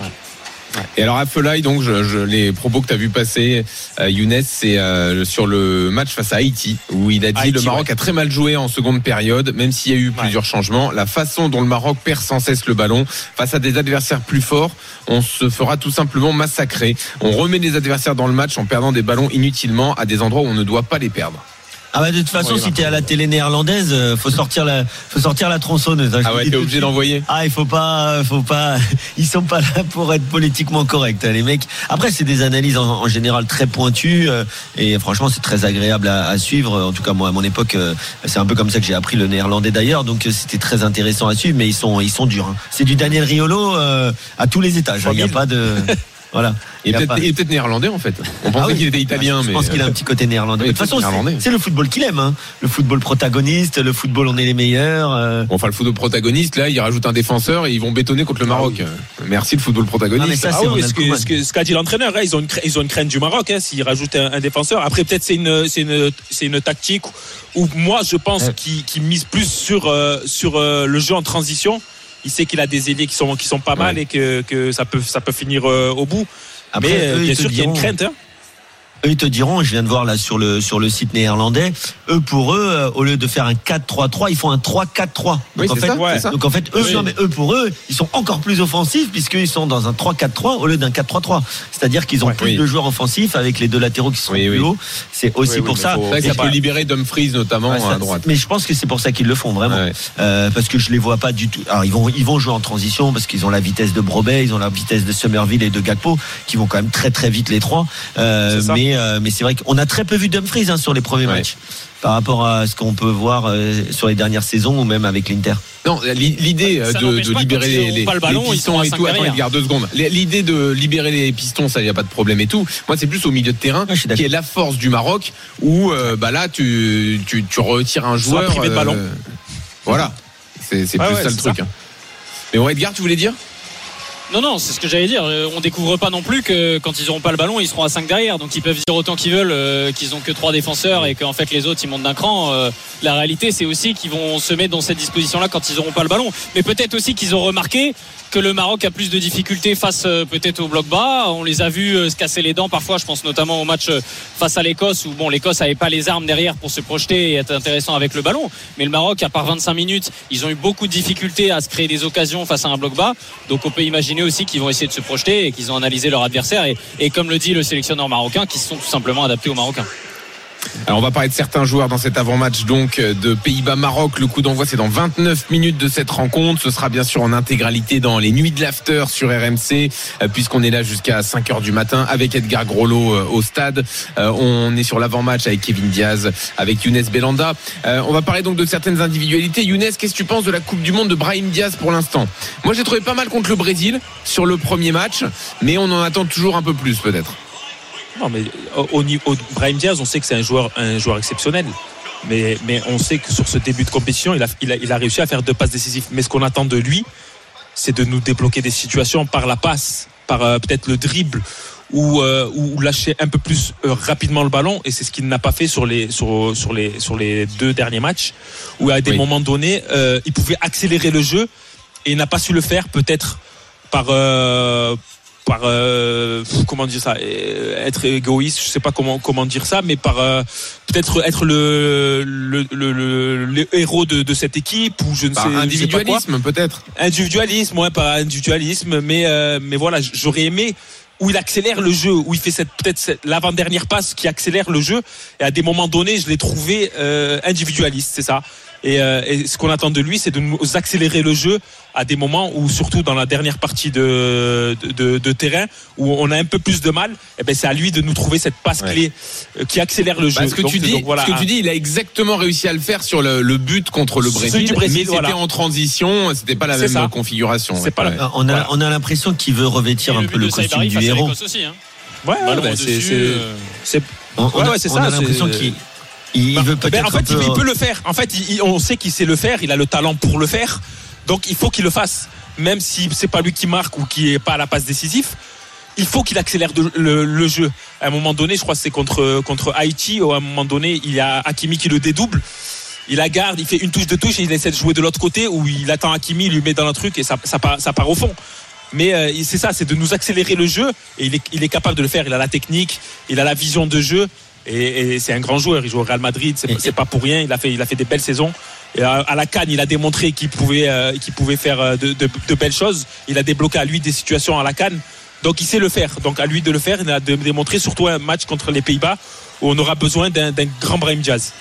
Et alors Afellay, donc les propos que tu as vu passer, Younes, c'est sur le match face à Haïti, où il a dit le Maroc a très mal joué en seconde période, même s'il y a eu plusieurs changements. La façon dont le Maroc perd sans cesse le ballon face à des adversaires plus forts, on se fera tout simplement massacrer. On remet les adversaires dans le match en perdant des ballons inutilement à des endroits où on ne doit pas les perdre. De toute façon, si t'es à la télé néerlandaise, faut sortir la tronçonneuse. T'es obligé d'envoyer. Il faut pas, ils sont pas là pour être politiquement corrects, les mecs. Après, c'est des analyses en général très pointues, et franchement, c'est très agréable à suivre. En tout cas, moi, à mon époque, c'est un peu comme ça que j'ai appris le néerlandais d'ailleurs, donc c'était très intéressant à suivre, mais ils sont durs. C'est du Daniel Riolo, à tous les étages. Il n'y a pas de, voilà. Il est peut-être néerlandais en fait. On pensait qu'il était italien, mais je pense qu'il a un petit côté néerlandais. De toute façon, c'est le football qu'il aime, Le football protagoniste, le football on est les meilleurs. Le football protagoniste, là, il rajoute un défenseur et ils vont bétonner contre le Maroc. Merci le football protagoniste. Ce qu'a dit l'entraîneur, ils ont une crainte du Maroc, s'ils rajoutent un défenseur. Après, peut-être c'est une tactique où moi je pense qu'il mise plus sur le jeu en transition. Il sait qu'il a des ailiers qui sont pas mal et que ça peut finir au bout. Après, mais bien sûr qu'il y a une crainte. Eux, ils te diront, je viens de voir là sur le site néerlandais, pour eux, au lieu de faire un 4-3-3, ils font un 3-4-3. Donc en fait, pour eux, ils sont encore plus offensifs puisqu'ils sont dans un 3-4-3 au lieu d'un 4-3-3. C'est-à-dire qu'ils ont plus de joueurs offensifs avec les 2 latéraux qui sont plus hauts. C'est aussi pour ça. Ça peut libérer Dumfries notamment à droite. Mais je pense que c'est pour ça qu'ils le font vraiment. Parce que je les vois pas du tout. Alors ils vont jouer en transition parce qu'ils ont la vitesse de Brobbey, ils ont la vitesse de Summerville et de Gakpo qui vont quand même très très vite les 3. Mais c'est vrai qu'on a très peu vu Dumfries sur les premiers matchs par rapport à ce qu'on peut voir sur les dernières saisons ou même avec l'Inter. Non, l'idée de libérer les pistons et tout. Attends, il garde 2 secondes. L'idée de libérer les pistons, ça, il n'y a pas de problème et tout. Moi, c'est plus au milieu de terrain qui est la force du Maroc où là, tu retires un joueur privé de ballon. Voilà, c'est plus ça le truc. Mais bon, Edgar, tu voulais dire ? Non, c'est ce que j'allais dire. On découvre pas non plus que quand ils auront pas le ballon, ils seront à 5 derrière. Donc ils peuvent dire autant qu'ils veulent qu'ils ont que 3 défenseurs et qu'en fait les autres ils montent d'un cran. La réalité, c'est aussi qu'ils vont se mettre dans cette disposition-là quand ils auront pas le ballon. Mais peut-être aussi qu'ils ont remarqué que le Maroc a plus de difficultés face peut-être au bloc bas. On les a vus se casser les dents parfois. Je pense notamment au match face à l'Écosse où l'Écosse avait pas les armes derrière pour se projeter et être intéressant avec le ballon. Mais le Maroc, à part 25 minutes, ils ont eu beaucoup de difficultés à se créer des occasions face à un bloc bas. Donc on peut imaginer aussi qu'ils vont essayer de se projeter et qu'ils ont analysé leur adversaire et comme le dit le sélectionneur marocain, qui se sont tout simplement adaptés aux Marocains. Alors on va parler de certains joueurs dans cet avant-match donc de Pays-Bas-Maroc. Le coup d'envoi c'est dans 29 minutes de cette rencontre. Ce sera bien sûr en intégralité dans les nuits de l'after sur RMC puisqu'on est là jusqu'à 5h du matin avec Edgar Groslo au stade. On est sur l'avant-match avec Kevin Diaz, avec Younes Belhanda. On va parler donc de certaines individualités. Younes, qu'est-ce que tu penses de la Coupe du Monde de Brahim Diaz pour l'instant ? Moi j'ai trouvé pas mal contre le Brésil sur le premier match, mais on en attend toujours un peu plus peut-être. Non, mais au niveau Brahim Diaz, on sait que c'est un joueur exceptionnel. Mais on sait que sur ce début de compétition, il a réussi à faire 2 passes décisives. Mais ce qu'on attend de lui, c'est de nous débloquer des situations par la passe, par peut-être le dribble ou lâcher un peu plus rapidement le ballon. Et c'est ce qu'il n'a pas fait sur les 2 derniers matchs, où à des moments donnés, il pouvait accélérer le jeu et il n'a pas su le faire peut-être par comment dire ça, être égoïste, je sais pas comment dire ça, mais par peut-être être le héros de cette équipe, ou je ne sais pas. Individualisme peut-être. Individualisme, ouais, pas individualisme, mais voilà, j'aurais aimé où il accélère le jeu, où il fait peut-être l'avant-dernière passe qui accélère le jeu, et à des moments donnés je l'ai trouvé individualiste, c'est ça. Et ce qu'on attend de lui, c'est de nous accélérer le jeu à des moments où, surtout dans la dernière partie de terrain, où on a un peu plus de mal. Et ben c'est à lui de nous trouver cette passe clé qui accélère le jeu. Ce que tu dis, il a exactement réussi à le faire sur le but contre le Brésil, mais c'était en transition, c'était pas la même configuration. C'est pas on a l'impression qu'il veut revêtir un peu le costume du héros. Aussi, hein. On a l'impression qu'il veut peut-être. En fait, il peut le faire. En fait, on sait qu'il sait le faire. Il a le talent pour le faire. Donc, il faut qu'il le fasse. Même si c'est pas lui qui marque ou qui est pas à la passe décisive, il faut qu'il accélère le jeu. À un moment donné, je crois que c'est contre Haïti. À un moment donné, il y a Hakimi qui le dédouble. Il la garde, il fait une touche et il essaie de jouer de l'autre côté où il attend Hakimi, il lui met dans un truc et ça part au fond. Mais c'est ça, c'est de nous accélérer le jeu et il est capable de le faire. Il a la technique, il a la vision de jeu. Et c'est un grand joueur, il joue au Real Madrid, c'est pas pour rien, il a fait des belles saisons. Et à la CAN, il a démontré qu'il pouvait faire de belles choses. Il a débloqué à lui des situations à la CAN, donc il sait le faire. Donc à lui de le faire, il a démontré surtout un match contre les Pays-Bas où on aura besoin d'un grand Brahim Diaz.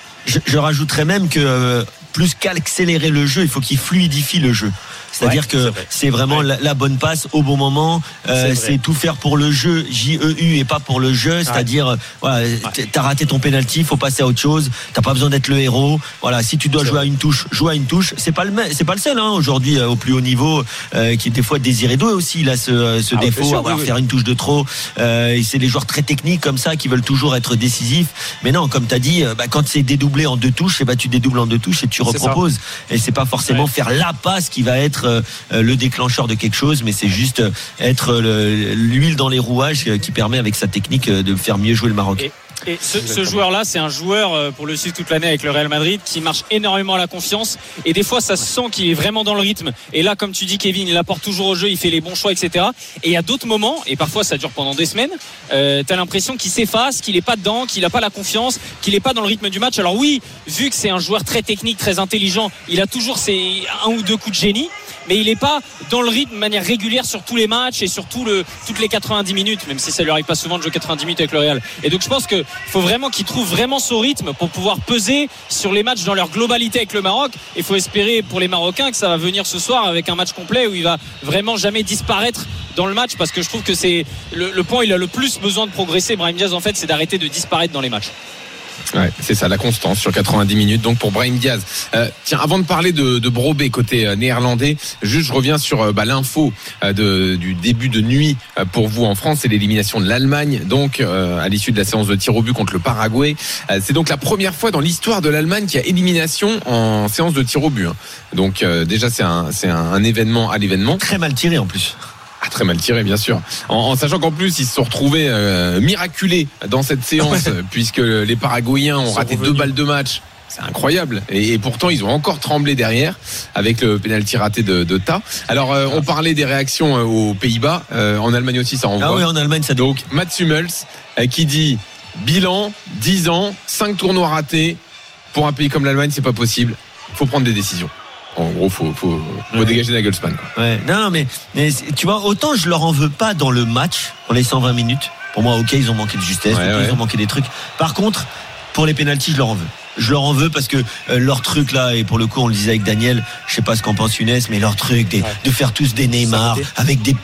Je rajouterais même que plus qu'accélérer le jeu, il faut qu'il fluidifie le jeu. C'est-à-dire que c'est vraiment la bonne passe au bon moment. C'est tout faire pour le jeu, JEU, et pas pour le jeu. C'est-à-dire, voilà, t'as raté ton penalty, faut passer à autre chose. T'as pas besoin d'être le héros. Voilà, si tu dois jouer à une touche, joue à une touche. C'est pas le seul aujourd'hui au plus haut niveau qui des fois désiré d'eux aussi. Il a ce défaut, faire une touche de trop. Et c'est les joueurs très techniques comme ça qui veulent toujours être décisifs. Mais non, comme t'as dit, quand c'est dédoublé en 2 touches, tu dédoubles en 2 touches et tu reproposes. Et c'est pas forcément faire la passe qui va être le déclencheur de quelque chose, mais c'est juste être l'huile dans les rouages qui permet avec sa technique de faire mieux jouer le Maroc. Et ce joueur-là, c'est un joueur pour le suivre toute l'année avec le Real Madrid qui marche énormément à la confiance et des fois ça se sent qu'il est vraiment dans le rythme. Et là, comme tu dis, Kevin, il apporte toujours au jeu, il fait les bons choix, etc. Et il y a d'autres moments, et parfois ça dure pendant des semaines, t'as l'impression qu'il s'efface, qu'il est pas dedans, qu'il a pas la confiance, qu'il est pas dans le rythme du match. Alors oui, vu que c'est un joueur très technique, très intelligent, il a toujours ses 1 ou 2 coups de génie, mais il n'est pas dans le rythme de manière régulière sur tous les matchs et sur toutes les 90 minutes, même si ça lui arrive pas souvent de jouer 90 minutes avec le Real. Et donc je pense qu'il faut vraiment qu'il trouve vraiment son rythme pour pouvoir peser sur les matchs dans leur globalité avec le Maroc. Il faut espérer pour les Marocains que ça va venir ce soir avec un match complet où il va vraiment jamais disparaître dans le match, parce que je trouve que c'est le point où il a le plus besoin de progresser, Brahim Diaz, en fait, c'est d'arrêter de disparaître dans les matchs. Ouais, c'est ça, la constance sur 90 minutes. Donc pour Brahim Diaz. Tiens, avant de parler de Brobbey côté néerlandais, juste je reviens sur l'info du début de nuit pour vous en France, c'est l'élimination de l'Allemagne. Donc à l'issue de la séance de tir au but contre le Paraguay, c'est donc la première fois dans l'histoire de l'Allemagne qu'il y a élimination en séance de tir au but. Donc déjà c'est un événement à l'événement. Très mal tiré en plus. Très mal tiré, bien sûr. En sachant qu'en plus, ils se sont retrouvés miraculés dans cette séance, puisque les Paraguayens ont raté 2 balles de match. C'est incroyable. Et pourtant, ils ont encore tremblé derrière avec le pénalty raté de Ta. Alors, on parlait des réactions aux Pays-Bas. En Allemagne aussi, ça envoie. Ah oui, en Allemagne, ça donc Mats Hummels qui dit bilan, 10 ans, 5 tournois ratés. Pour un pays comme l'Allemagne, c'est pas possible. Il faut prendre des décisions. En gros, faut dégager Nagelsmann. Ouais. Non, mais tu vois, autant je leur en veux pas dans le match, pour les 120 minutes. Pour moi, ok, ils ont manqué de justesse, ils ont manqué des trucs. Par contre, pour les pénaltys, je leur en veux. Je leur en veux parce que leur truc là, et pour le coup on le disait avec Daniel, je sais pas ce qu'en pense Younes, mais leur truc de faire tous des Neymar avec des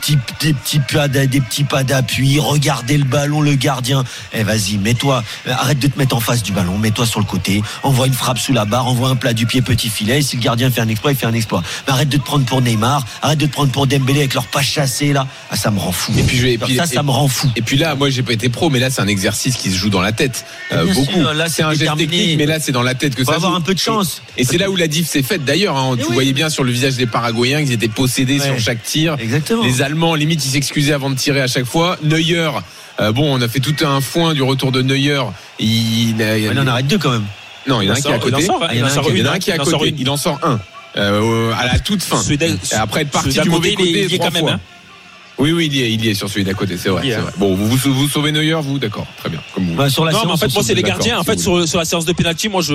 petits pas d'appui, regarder le ballon, le gardien, vas-y, mets-toi, arrête de te mettre en face du ballon, mets-toi sur le côté, envoie une frappe sous la barre, envoie un plat du pied petit filet, et si le gardien fait un exploit, il fait un exploit. Mais arrête de te prendre pour Neymar, arrête de te prendre pour Dembélé avec leur pas chassé là, ça me rend fou. Ça me rend fou. Et puis là, moi j'ai pas été pro, mais là c'est un exercice qui se joue dans la tête. Beaucoup. Sûr, là, c'est un geste technique, mais là c'est dans la tête que ça joue. Avoir un peu de chance. Et c'est là où la diff s'est faite d'ailleurs. Tu voyais bien sur le visage des Paraguayens qu'ils étaient possédés sur chaque tir. Exactement. Les Allemands, limite, ils s'excusaient avant de tirer à chaque fois. Neuer, on a fait tout un foin du retour de Neuer. Il en arrête 2 quand même. Non, il y en a un qui est à côté. Il y en a un qui est à côté. Il en sort un. À la toute fin. Après être parti du mauvais côté 3 fois. Oui, il y est sur celui d'à côté, c'est vrai. Bon, vous sauvez Neuer, vous, d'accord, très bien. Comme vous. Sur la séance, mais en fait, moi, c'est les gardiens. En fait, sur la séance de penalty, moi,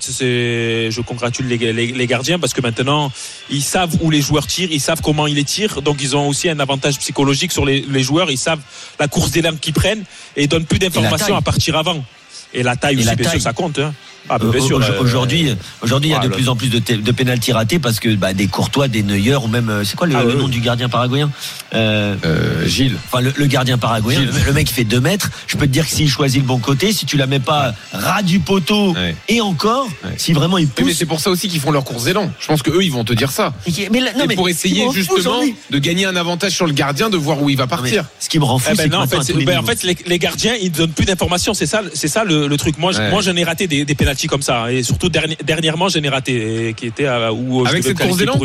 je congratule les gardiens parce que maintenant, ils savent où les joueurs tirent, ils savent comment ils les tirent, donc ils ont aussi un avantage psychologique sur les joueurs. Ils savent la course d'élan qu'ils prennent et ils donnent plus d'informations à partir avant. Et la taille aussi, bien sûr, ça compte. Bien sûr, aujourd'hui, il y a de plus en plus de pénalty ratés parce que des Courtois, des Neuer ou même c'est quoi le nom du gardien paraguayen Gilles. Enfin le gardien paraguayen, le mec qui fait 2 mètres. Je peux te dire que s'il choisit le bon côté, si tu la mets pas ras du poteau et encore, si vraiment il pousse. Mais c'est pour ça aussi qu'ils font leur course d'élan. Je pense que eux ils vont te dire ça. Mais pour essayer justement de gagner un avantage sur le gardien, de voir où il va partir. Ce qui me rend fou, c'est en fait les gardiens ils donnent plus d'informations. C'est ça le truc. Moi j'en ai raté des pénaltys comme ça, et surtout dernièrement j'en ai raté qui était où avec cette course d'élan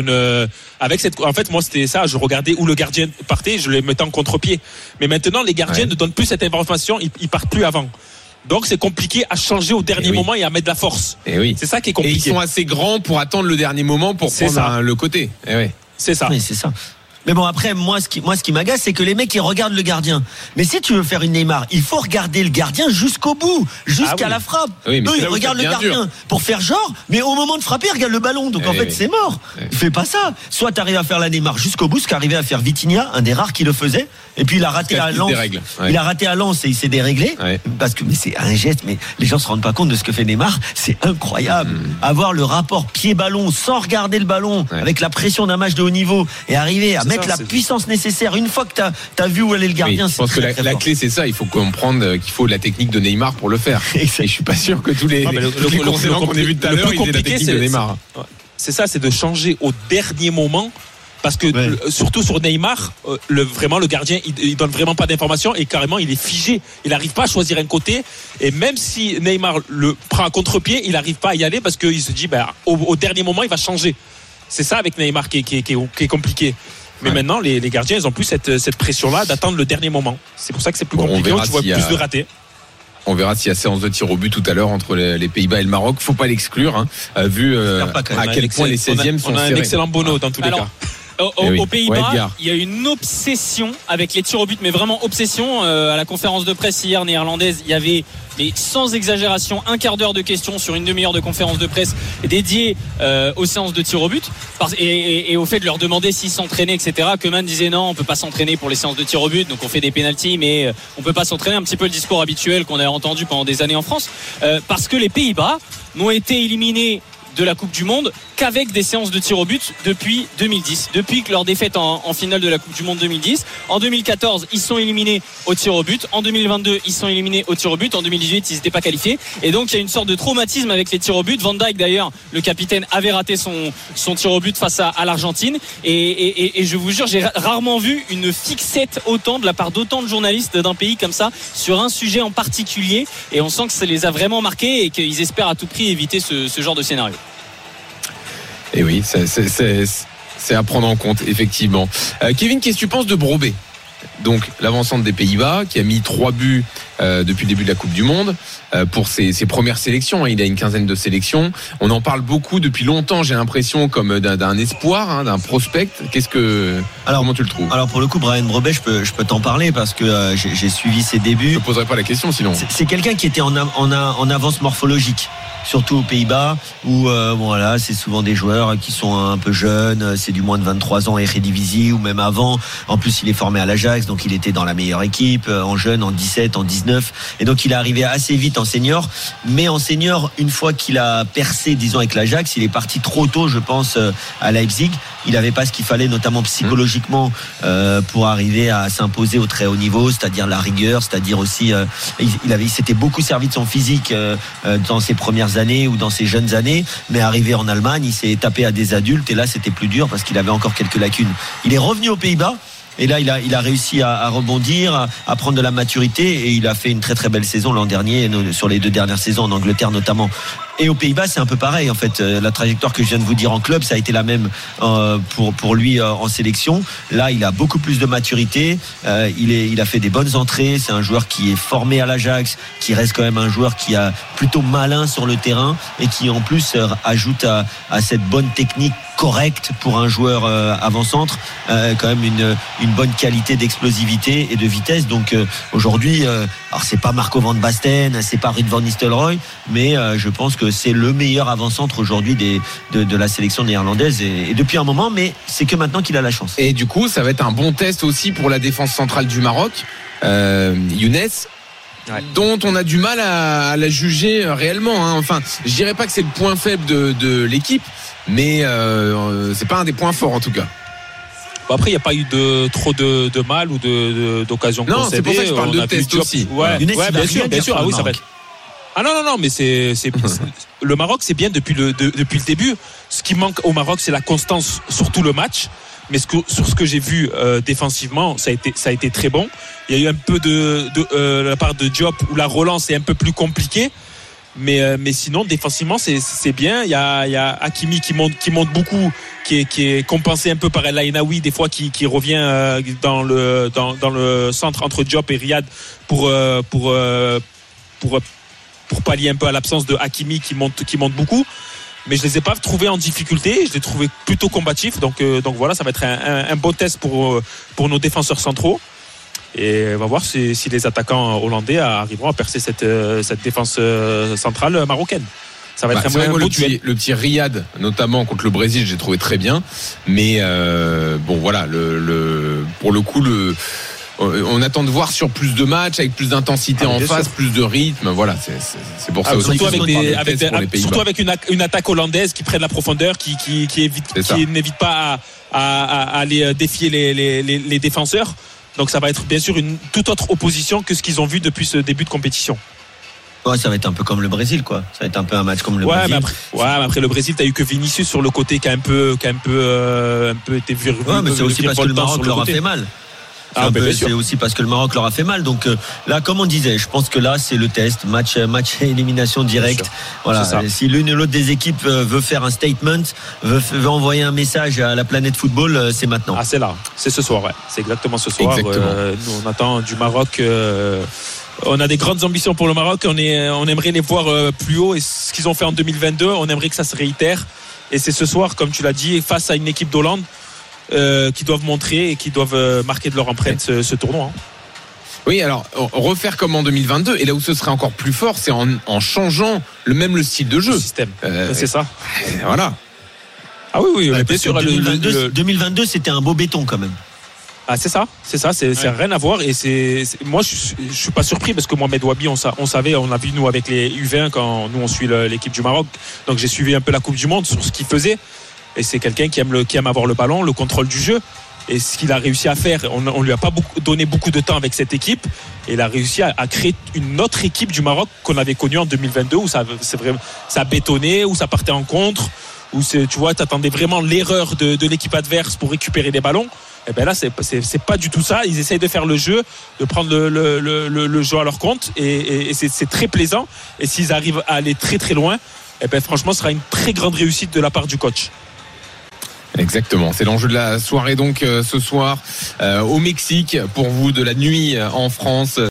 en fait moi c'était ça, je regardais où le gardien partait, je les mettais en contre-pied, mais maintenant les gardiens ne donnent plus cette information, ils partent plus avant, donc c'est compliqué à changer au dernier moment et à mettre de la force, c'est ça qui est compliqué, et ils sont assez grands pour attendre le dernier moment pour prendre le côté, c'est ça. Mais bon, après, moi, ce qui m'agace, c'est que les mecs, ils regardent le gardien. Mais si tu veux faire une Neymar, il faut regarder le gardien jusqu'au bout, jusqu'à la frappe. Eux, ils regardent le gardien pour faire genre, mais au moment de frapper, ils regardent le ballon. Donc en fait, c'est mort. Fais pas ça. Soit t'arrives à faire la Neymar jusqu'au bout, ce qu'arrivait à faire Vitinha, un des rares qui le faisait. Et puis il a raté à Lens. Il a raté à Lens et il s'est déréglé. Parce que, mais c'est un geste, mais les gens se rendent pas compte de ce que fait Neymar. C'est incroyable. Avoir le rapport pied-ballon sans regarder le ballon, avec la pression d'un match de haut niveau et arriver à mettre la puissance nécessaire une fois que t'as vu où allait le gardien. Je pense que la clé c'est ça, il faut comprendre qu'il faut la technique de Neymar pour le faire. Et je suis pas sûr que tous les concurrents qu'on a vu tout à l'heure ils aient la technique de Neymar. C'est ça, c'est de changer au dernier moment. Parce que surtout sur Neymar, vraiment le gardien, il donne vraiment pas d'informations et carrément il est figé. Il n'arrive pas à choisir un côté. Et même si Neymar le prend à contre-pied, il n'arrive pas à y aller parce qu'il se dit, au dernier moment, il va changer. C'est ça avec Neymar qui est compliqué. Mais maintenant, les gardiens, ils ont plus cette pression-là d'attendre le dernier moment. C'est pour ça que c'est plus compliqué. Tu vois plus de ratés. On verra s'il y a séance de tir au but tout à l'heure entre les Pays-Bas et le Maroc. Faut pas l'exclure, vu à quel point les 16e sont serrés. On a un excellent Bono dans tous les cas. Aux Pays-Bas, il y a une obsession avec les tirs au but, mais vraiment obsession. À la conférence de presse hier néerlandaise, il y avait, mais sans exagération, un quart d'heure de questions sur une demi-heure de conférence de presse dédiée aux séances de tirs au but et au fait de leur demander s'ils s'entraînaient, etc. Koeman disait non, on peut pas s'entraîner pour les séances de tirs au but, donc on fait des pénaltys, mais on peut pas s'entraîner. Un petit peu le discours habituel qu'on a entendu pendant des années en France, parce que les Pays-Bas n'ont été éliminés de la Coupe du Monde qu'avec des séances de tir au but depuis 2010. Depuis que leur défaite en finale de la Coupe du Monde 2010. En 2014, ils sont éliminés au tir au but. En 2022, ils sont éliminés au tir au but. En 2018, ils n'étaient pas qualifiés. Et donc, il y a une sorte de traumatisme avec les tirs au but. Van Dijk, d'ailleurs, le capitaine, avait raté son tir au but face à l'Argentine. Et je vous jure, j'ai rarement vu une fixette autant de la part d'autant de journalistes d'un pays comme ça sur un sujet en particulier. Et on sent que ça les a vraiment marqués et qu'ils espèrent à tout prix éviter ce genre de scénario. Et oui, c'est à prendre en compte, effectivement. Kevin, qu'est-ce que tu penses de Brobbey ? Donc l'avancante des Pays-Bas qui a mis 3 buts depuis le début de la Coupe du Monde pour ses premières sélections. Il a une quinzaine de sélections. On en parle beaucoup depuis longtemps, j'ai l'impression, comme d'un espoir, d'un prospect. Comment tu le trouves ? Alors pour le coup, Bryan Brobbey, je peux t'en parler parce que j'ai suivi ses débuts. Je ne poserai pas la question sinon. C'est quelqu'un qui était en avance morphologique. Surtout aux Pays-Bas où voilà, c'est souvent des joueurs qui sont un peu jeunes, c'est du moins de 23 ans Eredivisie ou même avant. En plus, il est formé à l'Ajax, donc il était dans la meilleure équipe en jeune, en 17, en 19, et donc il est arrivé assez vite en senior. Mais en senior, une fois qu'il a percé, disons, avec l'Ajax, il est parti trop tôt, je pense, à Leipzig. Il n'avait pas ce qu'il fallait, notamment psychologiquement, pour arriver à s'imposer au très haut niveau, c'est-à-dire la rigueur, c'est-à-dire aussi, il s'était beaucoup servi de son physique dans ses premières années ou dans ses jeunes années, mais arrivé en Allemagne, il s'est tapé à des adultes et là c'était plus dur parce qu'il avait encore quelques lacunes. Il est revenu aux Pays-Bas et là il a réussi à rebondir, à prendre de la maturité et il a fait une très très belle saison l'an dernier sur les 2 dernières saisons en Angleterre notamment. Et aux Pays-Bas, c'est un peu pareil en fait. La trajectoire que je viens de vous dire en club, ça a été la même pour lui en sélection. Là, il a beaucoup plus de maturité. Il a fait des bonnes entrées. C'est un joueur qui est formé à l'Ajax, qui reste quand même un joueur qui a plutôt malin sur le terrain et qui en plus ajoute à cette bonne technique correcte pour un joueur avant-centre, quand même une bonne qualité d'explosivité et de vitesse. Donc aujourd'hui, alors c'est pas Marco van Basten, c'est pas Ruud van Nistelrooy, mais je pense que c'est le meilleur avant-centre aujourd'hui de la sélection néerlandaise et depuis un moment, mais c'est que maintenant qu'il a la chance. Et du coup, ça va être un bon test aussi pour la défense centrale du Maroc, Younes. Ouais. Dont on a du mal à la juger réellement. Enfin, je dirais pas que c'est le point faible de l'équipe, mais c'est pas un des points forts en tout cas. Bon, après, il n'y a pas eu trop de mal ou d'occasion concédée. Non, c'est pour ça que je parle de test aussi. Ouais, bien sûr. Ah oui, ça va être. Ah non, mais c'est le Maroc, c'est bien depuis le début. Ce qui manque au Maroc, c'est la constance sur tout le match. Mais sur ce que j'ai vu défensivement, ça a été très bon. Il y a eu un peu de la part de Diop où la relance est un peu plus compliquée. Mais sinon défensivement c'est bien. Il y a Hakimi qui monte beaucoup, qui est compensé un peu par El Ainaoui des fois qui revient dans le centre entre Diop et Riyad pour pallier un peu à l'absence de Hakimi qui monte beaucoup. Mais je les ai pas trouvés en difficulté, je les ai trouvés plutôt combatifs. Donc voilà, ça va être un beau test pour nos défenseurs centraux. Et on va voir si les attaquants hollandais arriveront à percer cette défense centrale marocaine. Ça va être un beau duel. Le petit Riyad, notamment contre le Brésil, j'ai trouvé très bien. Mais bon voilà, pour le coup on attend de voir sur plus de matchs, avec plus d'intensité en face, plus de rythme. Voilà, c'est pour ça aussi. Surtout avec une attaque hollandaise qui prenne la profondeur, qui n'évite pas à aller défier les défenseurs. Donc ça va être bien sûr une toute autre opposition que ce qu'ils ont vu depuis ce début de compétition. Ouais, ça va être un peu comme le Brésil, quoi. Ça va être un peu un match comme le Brésil. Mais après le Brésil, t'as eu que Vinicius sur le côté qui a un peu été vu. Ouais, mais c'est aussi parce que le Maroc leur a fait mal. C'est aussi parce que le Maroc leur a fait mal. Donc là, comme on disait, je pense que là c'est le test, match élimination directe. Voilà. Si l'une ou l'autre des équipes veut faire un statement, veut envoyer un message à la planète football, c'est maintenant. Ah, c'est là, c'est ce soir, ouais. C'est exactement ce soir. Nous on attend du Maroc. On a des grandes ambitions pour le Maroc. On aimerait les voir plus haut. Et ce qu'ils ont fait en 2022, on aimerait que ça se réitère. Et c'est ce soir, comme tu l'as dit, face à une équipe d'Hollande. Qui doivent montrer et qui doivent marquer de leur empreinte ce tournoi. Oui, alors refaire comme en 2022 et là où ce serait encore plus fort, c'est en changeant le style de jeu. Le système, c'est ça. Voilà. Ah oui, bien sûr. 2022, c'était un beau béton quand même. Ah, c'est ça, c'est rien à voir. Et moi, je suis pas surpris parce que Mohamed Wabi, on savait, on a vu nous avec les U20 quand nous on suit l'équipe du Maroc. Donc j'ai suivi un peu la Coupe du Monde sur ce qu'il faisait. Et c'est quelqu'un qui aime avoir le ballon, le contrôle du jeu. Et ce qu'il a réussi à faire, on lui a pas donné beaucoup de temps avec cette équipe. Et il a réussi à créer une autre équipe du Maroc qu'on avait connue en 2022 où ça bétonnait, où ça partait en contre, où tu vois, t'attendais vraiment l'erreur de l'équipe adverse pour récupérer des ballons. Et ben là, c'est pas du tout ça. Ils essayent de faire le jeu, de prendre le jeu à leur compte, et c'est très plaisant. Et s'ils arrivent à aller très très loin, et ben franchement, ce sera une très grande réussite de la part du coach. Exactement, c'est l'enjeu de la soirée donc ce soir au Mexique pour vous, de la nuit en France.